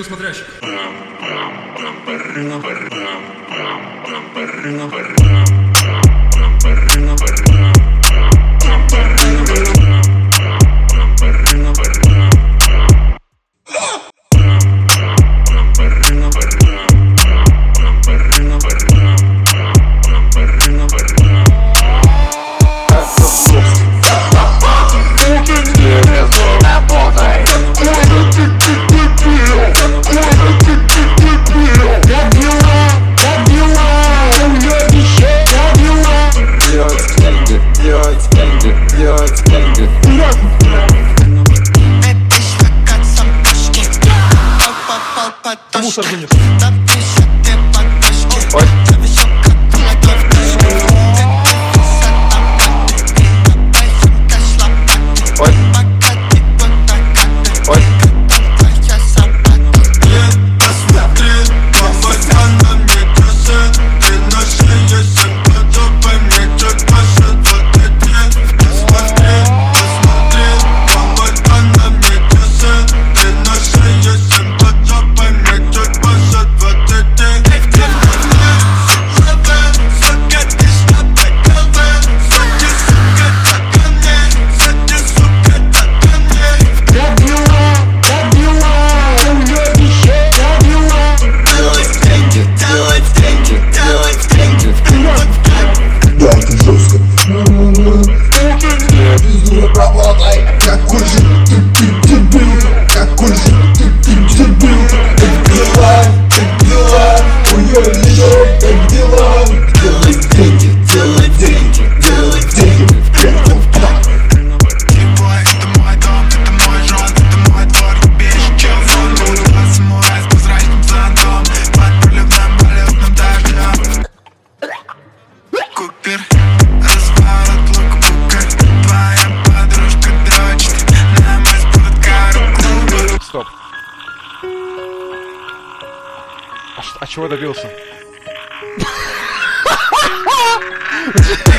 смотрящих. Мусор вынес. Ой. Ой. Ой. Посмотри, помочь она мне часы. Ты на шее симпатопой, мне чуть больше 20. Посмотри, помочь она мне часы. Ты на шее симпатопой, мне чуть больше 20. Какой же ты дебил, какой же ты дебил. Как дела, у ее лежит, как дела. Делай деньги, делай деньги, делай деньги. Типа, это мой дом, это мой жен, это мой двор, убежище. Фон, два самурая с прозрачным зонтом, под проливным болотным дождем. Купер, разворот лукбука, твоя подружка дрочит на мой спорткар клуба. Стоп. А чего добился?